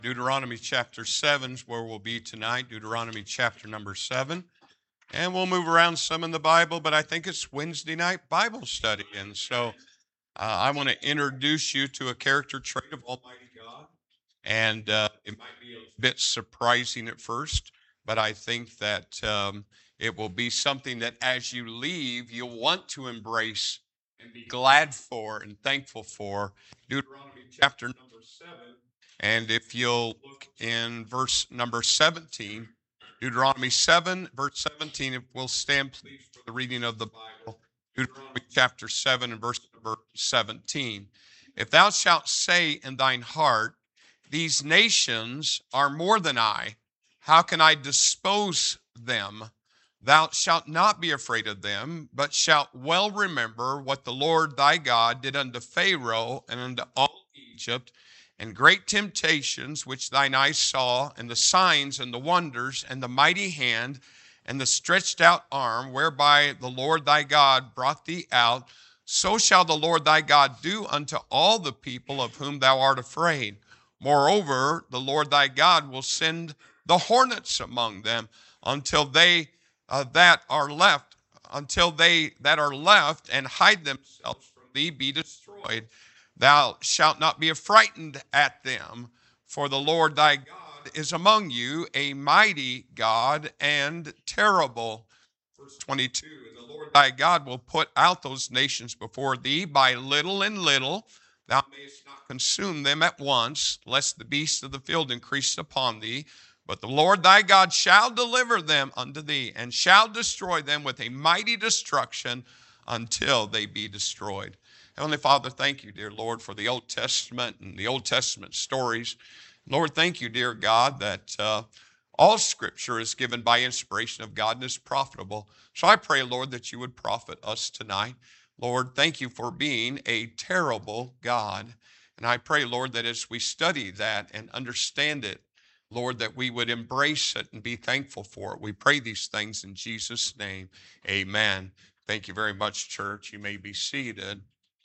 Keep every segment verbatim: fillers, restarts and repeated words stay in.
Deuteronomy chapter seven is where we'll be tonight, Deuteronomy chapter number seven. And we'll move around some in the Bible, but I think it's Wednesday night Bible study. And so uh, I want to introduce you to a character trait of Almighty God. And uh, it might be a bit surprising at first, but I think that um, it will be something that as you leave, you'll want to embrace and be glad for and thankful for. Deuteronomy chapter number seven. And if you'll look in verse number seventeen, Deuteronomy seven, verse seventeen, if we'll stand please for the reading of the Bible. Deuteronomy chapter seven and verse number seventeen. If thou shalt say in thine heart, these nations are more than I, how can I dispose them? Thou shalt not be afraid of them, but shalt well remember what the Lord thy God did unto Pharaoh and unto all Egypt, and great temptations which thine eyes saw, and the signs and the wonders, and the mighty hand, and the stretched out arm, whereby the Lord thy God brought thee out, so shall the Lord thy God do unto all the people of whom thou art afraid. Moreover, the Lord thy God will send the hornets among them until they uh, that are left, until they that are left and hide themselves from thee be destroyed. Thou shalt not be affrighted at them, for the Lord thy God is among you, a mighty God and terrible. Verse twenty-two, and the Lord thy God will put out those nations before thee by little and little. Thou mayest not consume them at once, lest the beasts of the field increase upon thee. But the Lord thy God shall deliver them unto thee, and shall destroy them with a mighty destruction until they be destroyed. Heavenly Father, thank you, dear Lord, for the Old Testament and the Old Testament stories. Lord, thank you, dear God, that uh, all Scripture is given by inspiration of God and is profitable. So I pray, Lord, that you would profit us tonight. Lord, thank you for being a terrible God. And I pray, Lord, that as we study that and understand it, Lord, that we would embrace it and be thankful for it. We pray these things in Jesus' name. Amen. Thank you very much, church. You may be seated.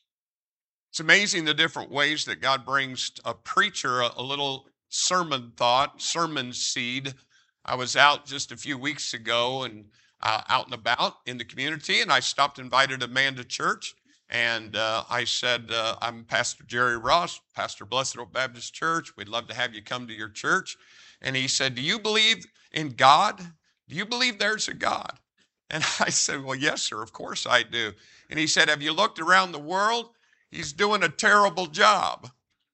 It's amazing the different ways that God brings a preacher a, a little sermon thought, sermon seed. I was out just a few weeks ago and uh, out and about in the community, and I stopped, invited a man to church, and uh, I said, uh, I'm Pastor Jerry Ross, pastor Blessed Oak Baptist Church. We'd love to have you come to your church. And he said, do you believe in God? Do you believe there's a God? And I said, well, yes, sir, of course I do. And he said, have you looked around the world? He's doing a terrible job.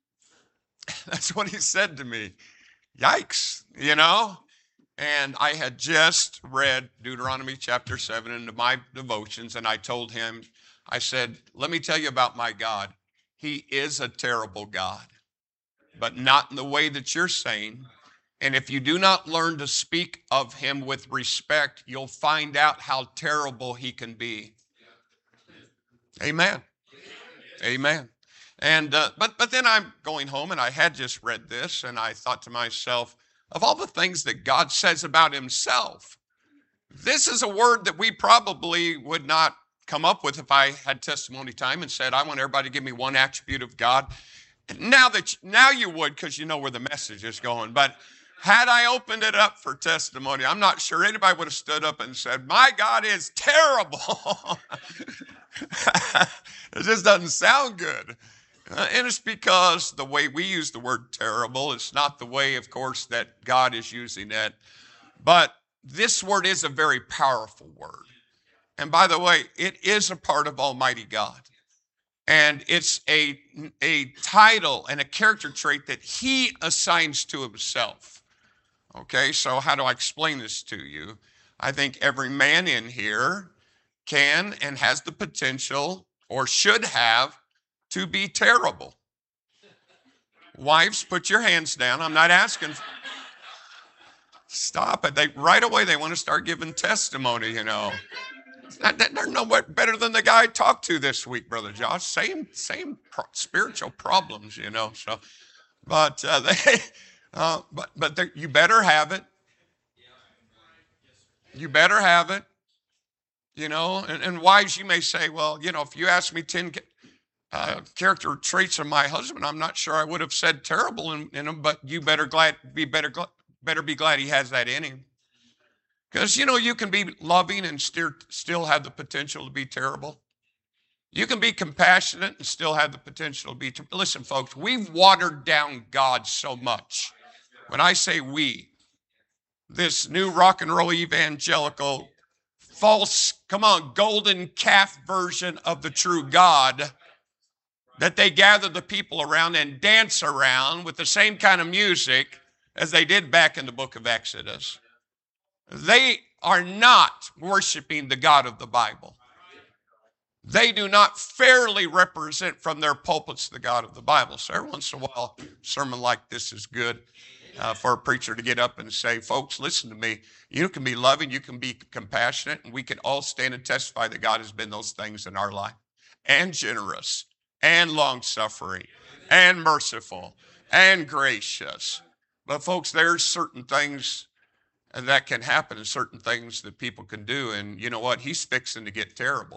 That's what he said to me. Yikes, you know? And I had just read Deuteronomy chapter seven into my devotions, and I told him, I said, let me tell you about my God. He is a terrible God, but not in the way that you're saying. And if you do not learn to speak of him with respect, you'll find out how terrible he can be. Amen. Amen. And uh, but but then I'm going home, and I had just read this, and I thought to myself, of all the things that God says about himself, this is a word that we probably would not come up with if I had testimony time and said, I want everybody to give me one attribute of God. Now that now you would, because you know where the message is going. But had I opened it up for testimony, I'm not sure anybody would have stood up and said, my God is terrible. It just doesn't sound good. Uh, and it's because the way we use the word terrible, it's not the way, of course, that God is using it. But this word is a very powerful word. And by the way, it is a part of Almighty God. And it's a, a title and a character trait that he assigns to himself. Okay, so how do I explain this to you? I think every man in here can and has the potential, or should have, to be terrible. Wives, put your hands down. I'm not asking. Stop it. They right away they want to start giving testimony, you know. They're no better than the guy I talked to this week, Brother Josh. Same, same pro- spiritual problems, you know. So, but uh, they, uh, but but you better have it. You better have it. You know, and, and wives, you may say, well, you know, if you ask me ten, uh, character traits of my husband, I'm not sure I would have said terrible in, in him, but you better glad be better gl- better be glad he has that in him. Because you know you can be loving and still still have the potential to be terrible. You can be compassionate and still have the potential to be. Ter- Listen, folks, we've watered down God so much. When I say we, this new rock and roll evangelical, false, come on, golden calf version of the true God that they gather the people around and dance around with the same kind of music as they did back in the book of Exodus. They are not worshiping the God of the Bible. They do not fairly represent from their pulpits the God of the Bible. So every once in a while, a sermon like this is good uh, for a preacher to get up and say, folks, listen to me. You can be loving, you can be compassionate, and we can all stand and testify that God has been those things in our life. And generous, and long-suffering, and merciful, and gracious. But folks, there's certain things that can happen and certain things that people can do. And you know what? He's fixing to get terrible.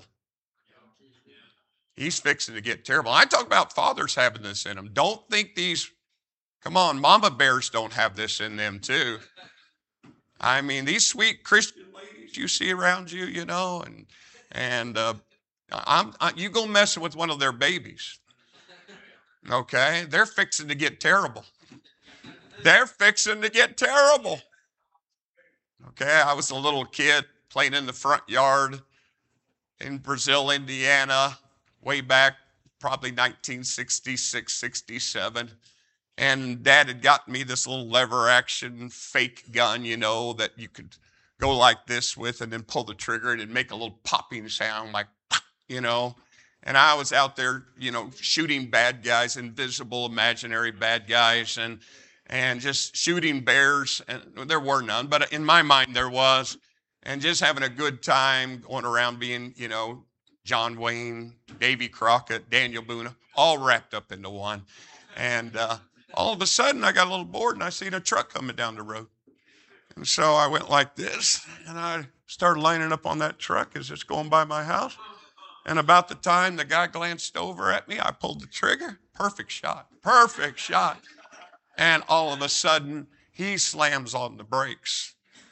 He's fixing to get terrible. I talk about fathers having this in them. Don't think these, come on, mama bears don't have this in them too. I mean, these sweet Christian ladies you see around you, you know, and and uh, I'm, I, you go messing with one of their babies, okay? They're fixing to get terrible. They're fixing to get terrible. Okay, I was a little kid playing in the front yard in Brazil, Indiana, way back, probably nineteen sixty-six, sixty-seven. And Dad had gotten me this little lever action fake gun, you know, that you could go like this with and then pull the trigger and it'd make a little popping sound like, you know. And I was out there, you know, shooting bad guys, invisible, imaginary bad guys, and and just shooting bears. And there were none, but in my mind there was. And just having a good time going around being, you know, John Wayne, Davy Crockett, Daniel Boone, all wrapped up into one. And uh, all of a sudden, I got a little bored, and I seen a truck coming down the road. And so I went like this, and I started lining up on that truck as it's going by my house. And about the time the guy glanced over at me, I pulled the trigger. Perfect shot. Perfect shot. And all of a sudden, he slams on the brakes.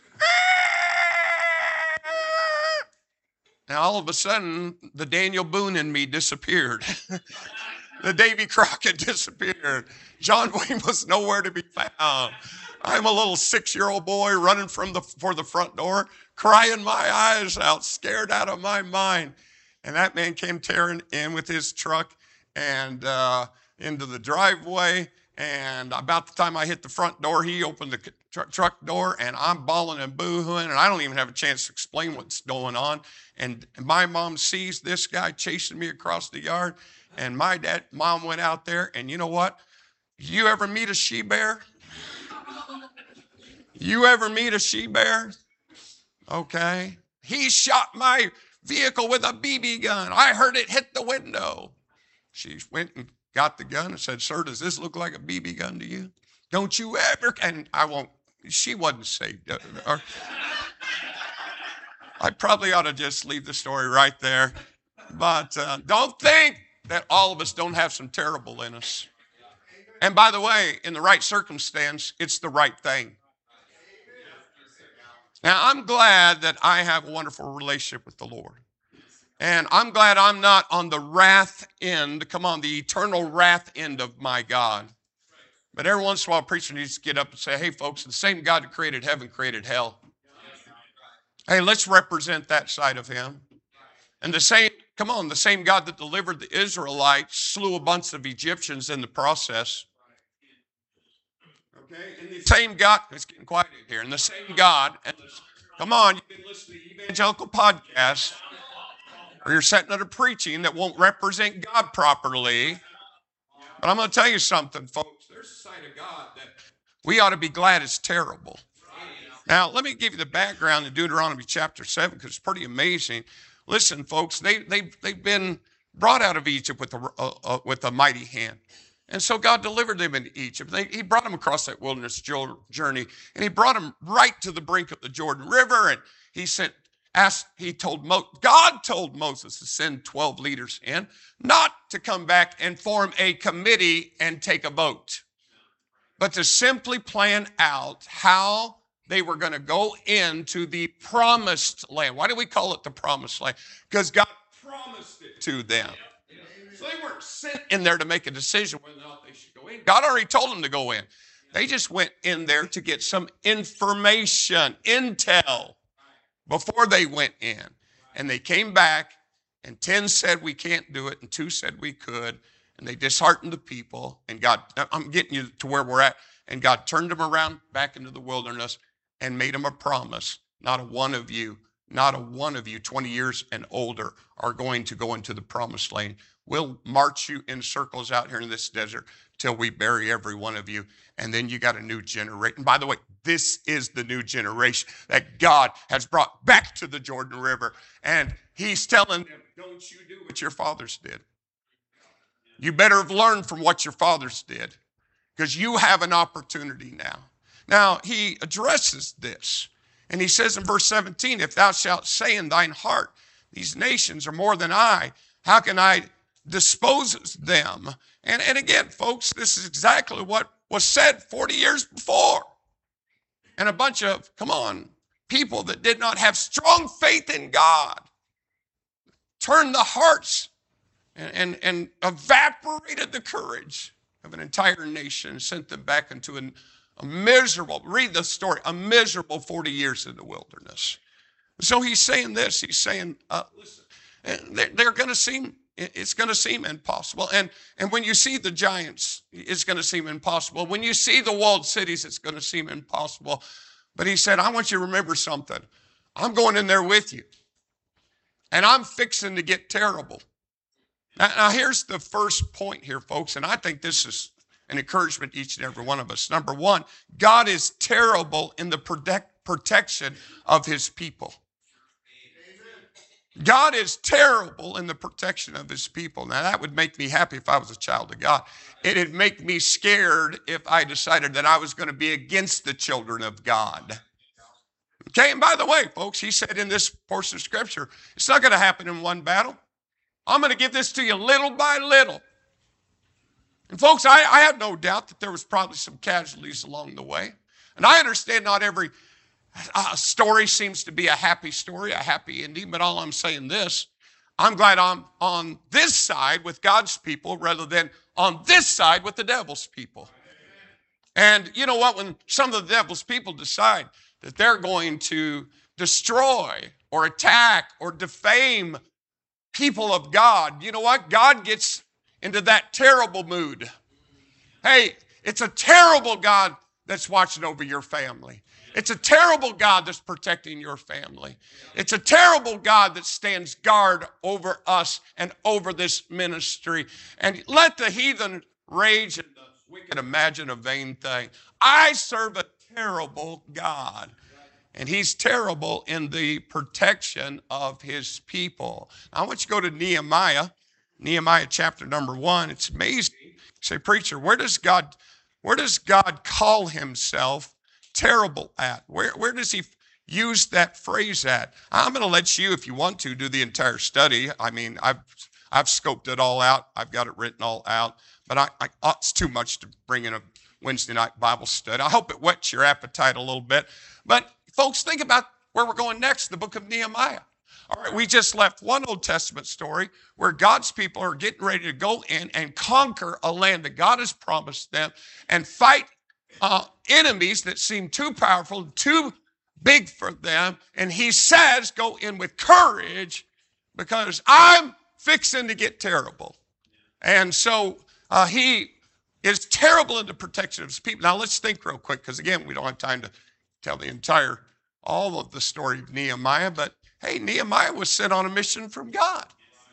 Now, all of a sudden, the Daniel Boone in me disappeared. The Davy Crockett disappeared. John Wayne was nowhere to be found. I'm a little six-year-old boy running from the for the front door, crying my eyes out, scared out of my mind. And that man came tearing in with his truck and uh, into the driveway. And about the time I hit the front door, he opened the tr- truck door, and I'm bawling and boo-hooing, and I don't even have a chance to explain what's going on. And my mom sees this guy chasing me across the yard, and my dad, mom went out there, and you know what? You ever meet a she-bear? You ever meet a she-bear? Okay. He shot my vehicle with a B B gun. I heard it hit the window. She went and got the gun and said, sir, does this look like a B B gun to you? Don't you ever, and I won't, she wasn't saved. I probably ought to just leave the story right there. But uh, don't think that all of us don't have some terrible in us. And by the way, in the right circumstance, it's the right thing. Now, I'm glad that I have a wonderful relationship with the Lord. And I'm glad I'm not on the wrath end, come on, the eternal wrath end of my God. But every once in a while, a preacher needs to get up and say, hey, folks, the same God that created heaven created hell. Hey, let's represent that side of him. And the same, come on, the same God that delivered the Israelites slew a bunch of Egyptians in the process. Okay, and the same God, it's getting quiet in here, and the same God, and come on, you've been listening to evangelical podcasts, or you're sitting under preaching that won't represent God properly. But I'm going to tell you something, folks. There's a side of God that we ought to be glad is terrible. Now, let me give you the background in Deuteronomy chapter seven, because it's pretty amazing. Listen, folks, they, they, they've been brought out of Egypt with a, uh, uh, with a mighty hand. And so God delivered them into Egypt. They, he brought them across that wilderness journey, and he brought them right to the brink of the Jordan River, and he sent asked, he told Mo, God told Moses to send twelve leaders in, not to come back and form a committee and take a vote, but to simply plan out how they were going to go into the promised land. Why do we call it the promised land? Because God promised it to them. So they weren't sent in there to make a decision whether or not they should go in. God already told them to go in. They just went in there to get some information, intel, before they went in. And they came back, and ten said we can't do it, and two said we could. And they disheartened the people, and God, I'm getting you to where we're at, and God turned them around back into the wilderness and made them a promise. Not a one of you, not a one of you, twenty years and older, are going to go into the promised land. We'll march you in circles out here in this desert till we bury every one of you. And then you got a new generation. By the way, this is the new generation that God has brought back to the Jordan River. And he's telling them, don't you do what your fathers did. You better have learned from what your fathers did, because you have an opportunity now. Now, he addresses this, and he says in verse seventeen, if thou shalt say in thine heart, these nations are more than I, how can I dispose of them? And, and again, folks, this is exactly what was said forty years before. And a bunch of, come on, people that did not have strong faith in God turned the hearts and, and, and evaporated the courage of an entire nation and sent them back into an, a miserable, read the story, a miserable forty years in the wilderness. So he's saying this, he's saying, uh, listen, they're, they're going to seem, it's going to seem impossible. And, and when you see the giants, it's going to seem impossible. When you see the walled cities, it's going to seem impossible. But he said, I want you to remember something. I'm going in there with you, and I'm fixing to get terrible. Now, now, here's the first point here, folks, and I think this is an encouragement to each and every one of us. Number one, God is terrible in the protect, protection of his people. God is terrible in the protection of his people. Now, that would make me happy if I was a child of God. It'd make me scared if I decided that I was going to be against the children of God. Okay, and by the way, folks, he said in this portion of Scripture, it's not going to happen in one battle. I'm going to give this to you little by little. And folks, I, I have no doubt that there was probably some casualties along the way. And I understand not every uh, story seems to be a happy story, a happy ending, but all I'm saying this, I'm glad I'm on this side with God's people rather than on this side with the devil's people. And you know what? When some of the devil's people decide that they're going to destroy or attack or defame people of God, you know what? God gets into that terrible mood. Hey, it's a terrible God that's watching over your family. It's a terrible God that's protecting your family. It's a terrible God that stands guard over us and over this ministry. And let the heathen rage and the wicked imagine a vain thing. I serve a terrible God. And he's terrible in the protection of his people. I want you to go to Nehemiah, Nehemiah chapter number one. It's amazing. You say, preacher, where does God, where does God call himself terrible at? Where, where does he use that phrase at? I'm going to let you, if you want to, do the entire study. I mean, I've I've scoped it all out. I've got it written all out. But I, I, it's too much to bring in a Wednesday night Bible study. I hope it whets your appetite a little bit. But folks, think about where we're going next, the book of Nehemiah. All right, we just left one Old Testament story where God's people are getting ready to go in and conquer a land that God has promised them and fight uh, enemies that seem too powerful, too big for them. And he says, go in with courage because I'm fixing to get terrible. And so uh, he is terrible in the protection of his people. Now let's think real quick, because again, we don't have time to tell the entire, all of the story of Nehemiah, but hey, Nehemiah was sent on a mission from God.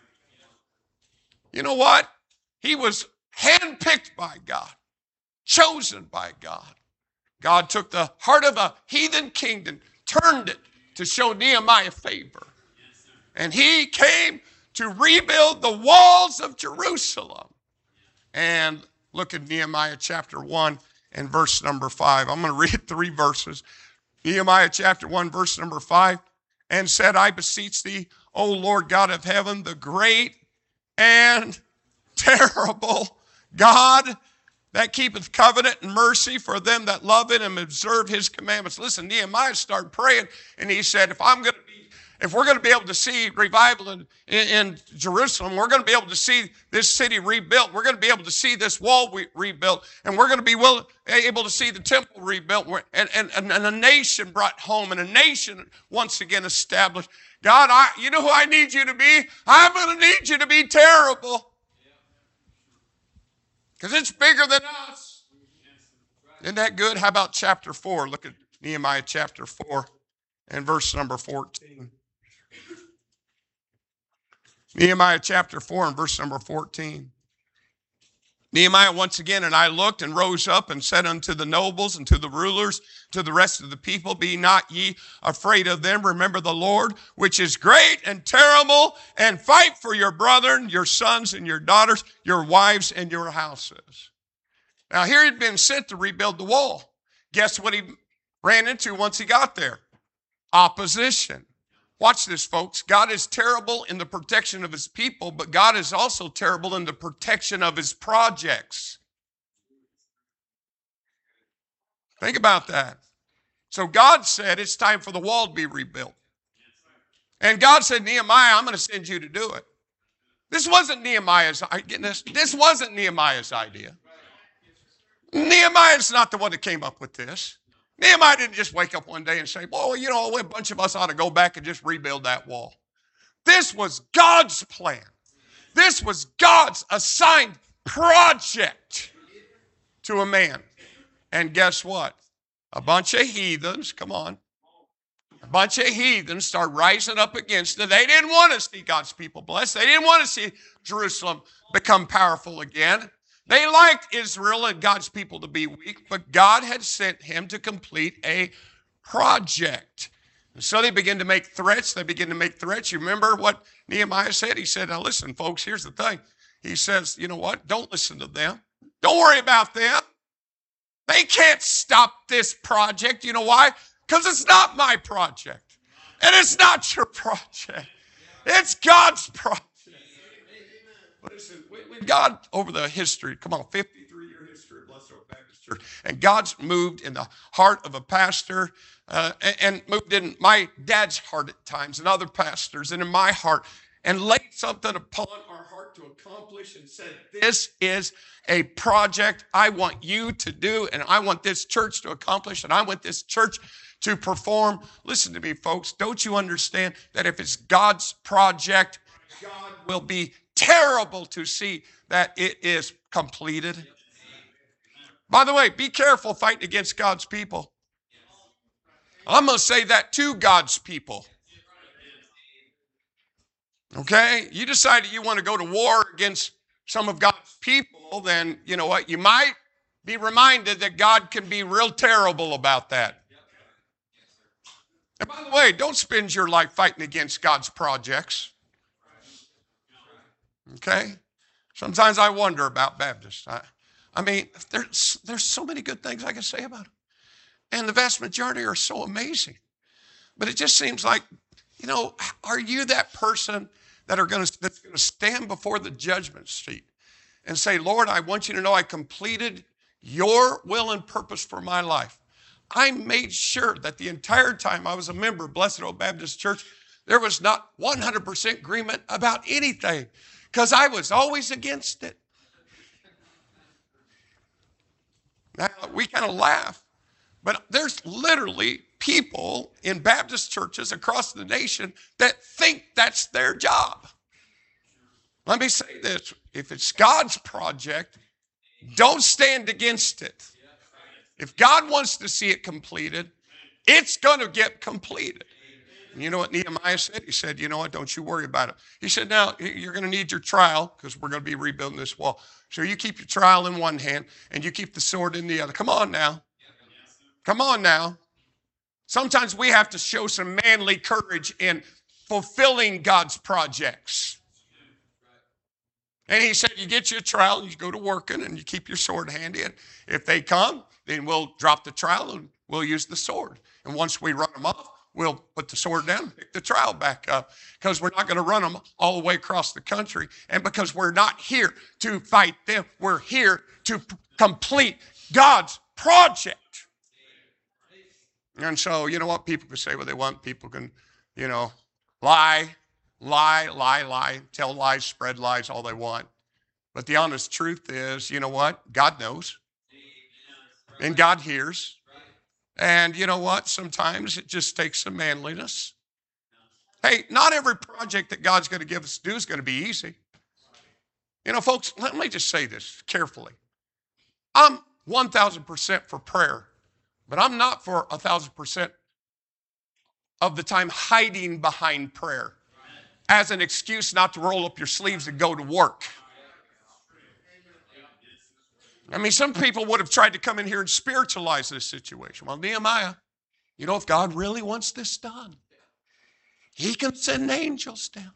You know what? He was handpicked by God, chosen by God. God took the heart of a heathen kingdom, turned it to show Nehemiah favor. And he came to rebuild the walls of Jerusalem. And look at Nehemiah chapter one and verse number five. I'm going to read three verses. Nehemiah chapter one, verse number five. and said, I beseech thee, O Lord God of heaven, the great and terrible God that keepeth covenant and mercy for them that love it and observe his commandments. Listen, Nehemiah started praying, and he said, if I'm going to be, if we're going to be able to see revival in, in, in Jerusalem, we're going to be able to see this city rebuilt. We're going to be able to see this wall re- rebuilt, and we're going to be will, able to see the temple rebuilt, and, and, and a nation brought home, and a nation once again established. God, I, you know who I need you to be? I'm going to need you to be terrible. Because it's bigger than us. Isn't that good? How about chapter four? Look at Nehemiah chapter four and verse number fourteen. Nehemiah chapter four and verse number fourteen. Nehemiah once again, and I looked and rose up and said unto the nobles and to the rulers, to the rest of the people, be not ye afraid of them. Remember the Lord, which is great and terrible, and fight for your brethren, your sons and your daughters, your wives and your houses. Now here he'd been sent to rebuild the wall. Guess what he ran into once he got there? Opposition. Watch this, folks. God is terrible in the protection of his people, but God is also terrible in the protection of his projects. Think about that. So God said it's time for the wall to be rebuilt. And God said, Nehemiah, I'm going to send you to do it. This wasn't Nehemiah's, this, this wasn't Nehemiah's idea. Nehemiah's not the one that came up with this. Nehemiah didn't just wake up one day and say, well, you know, a bunch of us ought to go back and just rebuild that wall. This was God's plan. This was God's assigned project to a man. And guess what? A bunch of heathens, come on, a bunch of heathens start rising up against it. They didn't want to see God's people blessed. They didn't want to see Jerusalem become powerful again. They liked Israel and God's people to be weak, but God had sent him to complete a project. And so they begin to make threats. They begin to make threats. You remember what Nehemiah said? He said, now listen, folks, here's the thing. He says, you know what? Don't listen to them. Don't worry about them. They can't stop this project. You know why? Because it's not my project. And it's not your project. It's God's project. Listen, when God, over the history, come on, fifty-three year history of Blessed Hope Baptist Church, and God's moved in the heart of a pastor, uh, and, and moved in my dad's heart at times, and other pastors, and in my heart, and laid something upon our heart to accomplish and said, this is a project I want you to do, and I want this church to accomplish, and I want this church to perform. Listen to me, folks. Don't you understand that if it's God's project, God will be terrible to see that it is completed? By the way, be careful fighting against God's people. I'm going to say that to God's people. Okay? You decide that you want to go to war against some of God's people, then you know what? You might be reminded that God can be real terrible about that. And by the way, don't spend your life fighting against God's projects. Okay? Sometimes I wonder about Baptists. I, I mean, there's, there's so many good things I can say about them. And the vast majority are so amazing. But it just seems like, you know, are you that person that are going to, that's going to stand before the judgment seat and say, Lord, I want you to know I completed your will and purpose for my life. I made sure that the entire time I was a member of Blessed Hope Baptist Church, there was not one hundred percent agreement about anything, because I was always against it. Now, we kind of laugh, but there's literally people in Baptist churches across the nation that think that's their job. Let me say this. If it's God's project, don't stand against it. If God wants to see it completed, it's going to get completed. And you know what Nehemiah said? He said, you know what, don't you worry about it. He said, now, you're going to need your trowel because we're going to be rebuilding this wall. So you keep your trowel in one hand and you keep the sword in the other. Come on now. Come on now. Sometimes we have to show some manly courage in fulfilling God's projects. And he said, you get your trowel and you go to working and you keep your sword handy. And if they come, then we'll drop the trowel and we'll use the sword. And once we run them off, we'll put the sword down and pick the trial back up, because we're not going to run them all the way across the country. And because we're not here to fight them, we're here to p- complete God's project. And so, you know what? People can say what they want. People can, you know, lie, lie, lie, lie, tell lies, spread lies, all they want. But the honest truth is, you know what? God knows. And God hears. And you know what? Sometimes it just takes some manliness. Hey, not every project that God's going to give us to do is going to be easy. You know, folks, let me just say this carefully. I'm one thousand percent for prayer, but I'm not for one thousand percent of the time hiding behind prayer as an excuse not to roll up your sleeves and go to work. I mean, some people would have tried to come in here and spiritualize this situation. Well, Nehemiah, you know, if God really wants this done, he can send angels down.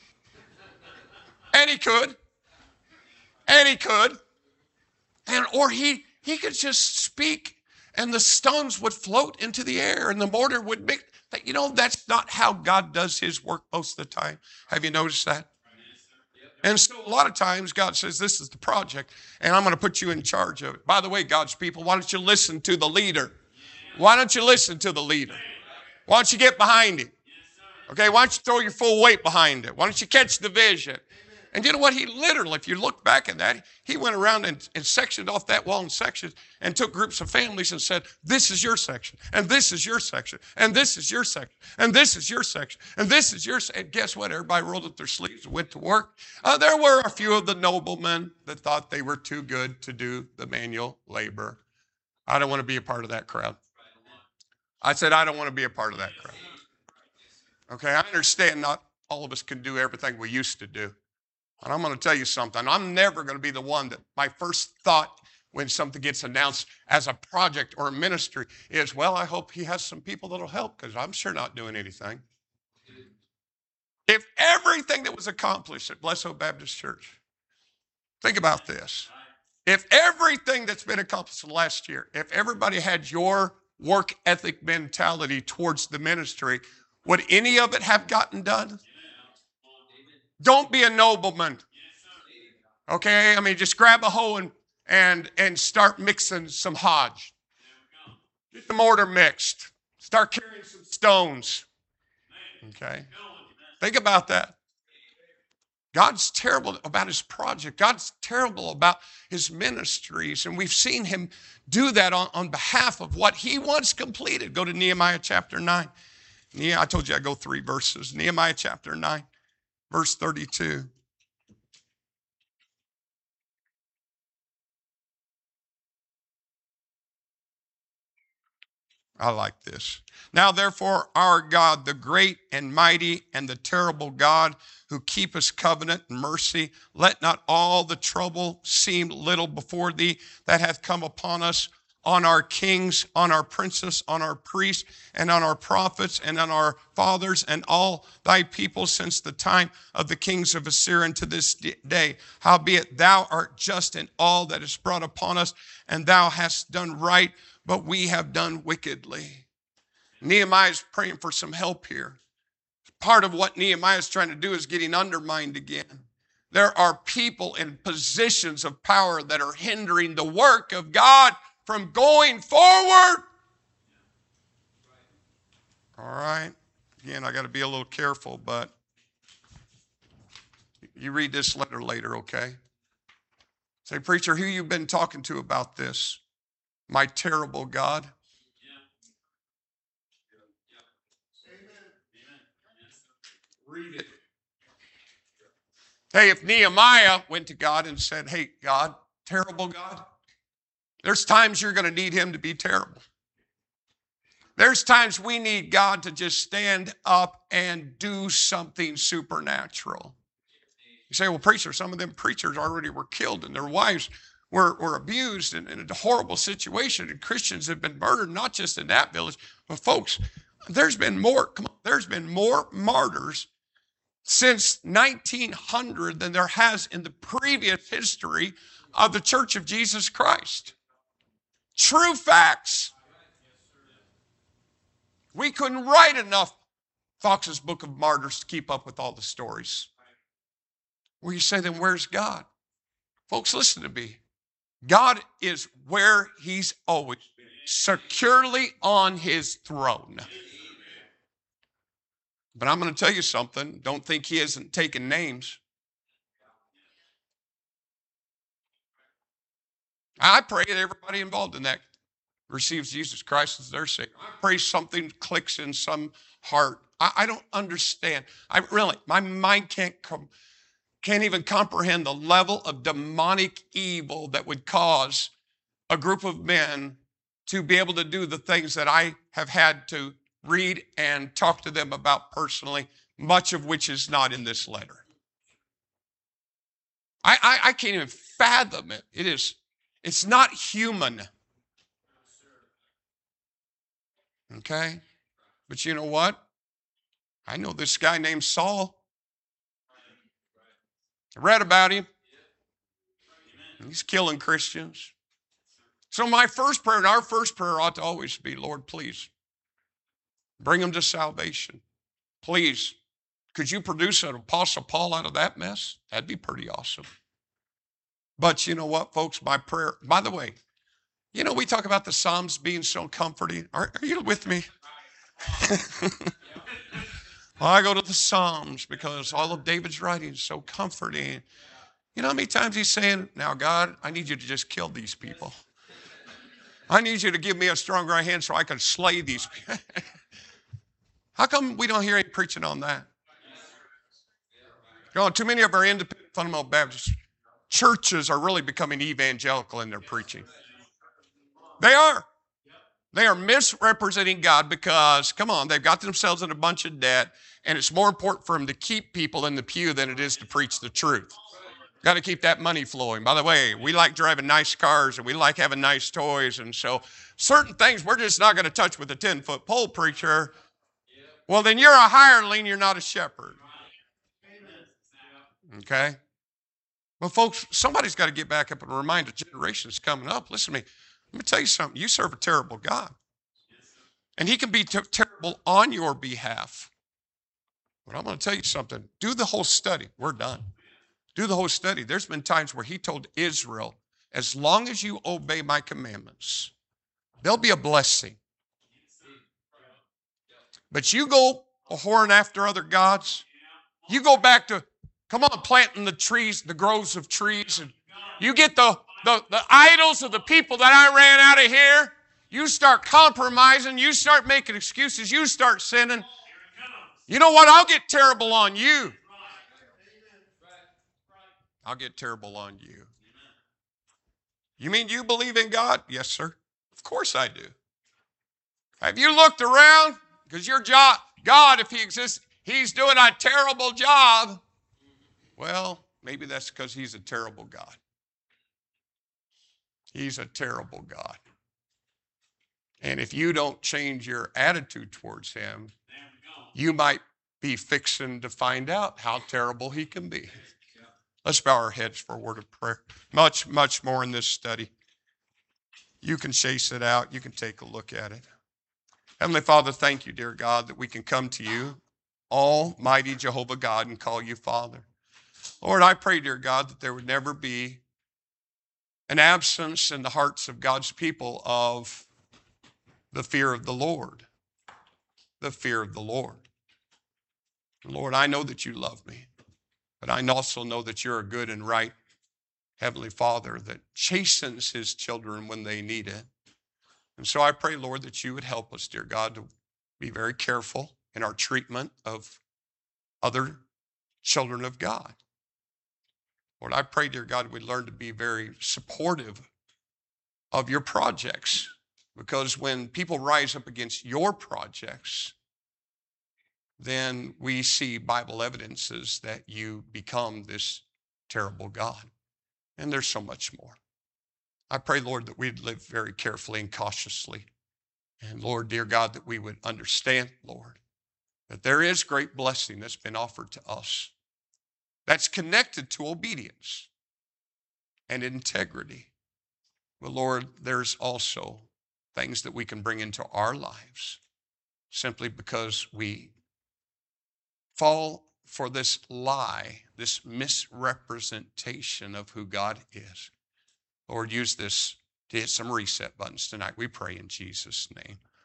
And he could. And he could. And or he he could just speak and the stones would float into the air and the mortar would mix. You know, that's not how God does his work most of the time. Have you noticed that? And so a lot of times God says, this is the project, and I'm going to put you in charge of it. By the way, God's people, why don't you listen to the leader? Why don't you listen to the leader? Why don't you get behind him? Okay, why don't you throw your full weight behind it? Why don't you catch the vision? And you know what? He literally, if you look back at that, he went around and, and sectioned off that wall in sections and took groups of families and said, this is your section, and this is your section, and this is your section, and this is your section, and this is your section. And guess what? Everybody rolled up their sleeves and went to work. Uh, there were a few of the noblemen that thought they were too good to do the manual labor. I don't want to be a part of that crowd. I said, I don't want to be a part of that crowd. Okay, I understand not all of us can do everything we used to do. And I'm going to tell you something. I'm never going to be the one that my first thought when something gets announced as a project or a ministry is, well, I hope he has some people that'll help, because I'm sure not doing anything. If everything that was accomplished at Bless Hope Baptist Church, think about this. If everything that's been accomplished in the last year, if everybody had your work ethic mentality towards the ministry, would any of it have gotten done? Don't be a nobleman. Okay? I mean, just grab a hoe and, and, and start mixing some hodge. Get the mortar mixed. Start carrying some stones. Okay? Think about that. God's terrible about his project. God's terrible about his ministries. And we've seen him do that on, on behalf of what he wants completed. Go to Nehemiah chapter nine. Yeah, I told you I'd go three verses. Nehemiah chapter nine. Verse thirty-two. I like this. Now, therefore, our God, the great and mighty and the terrible God, who keepeth covenant and mercy, let not all the trouble seem little before thee that hath come upon us, on our kings, on our princes, on our priests, and on our prophets, and on our fathers, and all thy people since the time of the kings of Assyria to this day. Howbeit thou art just in all that is brought upon us, and thou hast done right, but we have done wickedly. Nehemiah is praying for some help here. Part of what Nehemiah is trying to do is getting undermined again. There are people in positions of power that are hindering the work of God from going forward. All right. Again, I got to be a little careful, but you read this letter later, okay? Say, preacher, who you been talking to about this? My terrible God. Read it. Hey, if Nehemiah went to God and said, hey, God, terrible God, there's times you're going to need him to be terrible. There's times we need God to just stand up and do something supernatural. You say, well, preacher, some of them preachers already were killed and their wives were, were abused in, in a horrible situation, and Christians have been murdered, not just in that village, but folks, there's been more, come on, there's been more martyrs since nineteen hundred than there has in the previous history of the Church of Jesus Christ. True facts. We couldn't write enough Fox's Book of Martyrs to keep up with all the stories. Well, you say, then where's God? Folks, listen to me. God is where he's always been, securely on his throne. But I'm going to tell you something. Don't think he isn't taking names. I pray that everybody involved in that receives Jesus Christ as their Savior. I pray something clicks in some heart. I, I don't understand. I really, my mind can't come, can't even comprehend the level of demonic evil that would cause a group of men to be able to do the things that I have had to read and talk to them about personally, much of which is not in this letter. I, I, I can't even fathom it. It is, it's not human. Okay? But you know what? I know this guy named Saul. I read about him. He's killing Christians. So my first prayer and our first prayer ought to always be, Lord, please, bring them to salvation. Please, could you produce an Apostle Paul out of that mess? That'd be pretty awesome. But you know what, folks? My prayer, by the way, you know, we talk about the Psalms being so comforting. Are, are you with me? Well, I go to the Psalms because all of David's writing is so comforting. You know how many times he's saying, now, God, I need you to just kill these people. I need you to give me a strong right hand so I can slay these people. How come we don't hear any preaching on that? You know, too many of our independent fundamental Baptist churches are really becoming evangelical in their preaching. They are. They are misrepresenting God because, come on, they've got themselves in a bunch of debt, and it's more important for them to keep people in the pew than it is to preach the truth. Got to keep that money flowing. By the way, we like driving nice cars, and we like having nice toys, and so certain things we're just not going to touch with a ten-foot pole preacher. Well, then you're a hireling, you're not a shepherd. Okay? Well, folks, somebody's got to get back up and remind the generations coming up. Listen to me. Let me tell you something. You serve a terrible God. And he can be ter- terrible on your behalf. But I'm going to tell you something. Do the whole study. We're done. Do the whole study. There's been times where he told Israel, as long as you obey my commandments, there'll be a blessing. But you go a whoring after other gods. You go back to, come on, planting the trees, the groves of trees. And you get the, the, the idols of the people that I ran out of here. You start compromising. You start making excuses. You start sinning. You know what? I'll get terrible on you. I'll get terrible on you. You mean you believe in God? Yes, sir. Of course I do. Have you looked around? Because your job, God, if he exists, he's doing a terrible job. Well, maybe that's because he's a terrible God. He's a terrible God. And if you don't change your attitude towards him, you might be fixing to find out how terrible he can be. Let's bow our heads for a word of prayer. Much, much more in this study. You can chase it out. You can take a look at it. Heavenly Father, thank you, dear God, that we can come to you, Almighty Jehovah God, and call you Father. Lord, I pray, dear God, that there would never be an absence in the hearts of God's people of the fear of the Lord. The fear of the Lord. Lord, I know that you love me, but I also know that you're a good and right Heavenly Father that chastens his children when they need it. And so I pray, Lord, that you would help us, dear God, to be very careful in our treatment of other children of God. Lord, I pray, dear God, we'd learn to be very supportive of your projects, because when people rise up against your projects, then we see Bible evidences that you become this terrible God. And there's so much more. I pray, Lord, that we'd live very carefully and cautiously. And Lord, dear God, that we would understand, Lord, that there is great blessing that's been offered to us that's connected to obedience and integrity. But Lord, there's also things that we can bring into our lives simply because we fall for this lie, this misrepresentation of who God is. Lord, use this to hit some reset buttons tonight. We pray in Jesus' name.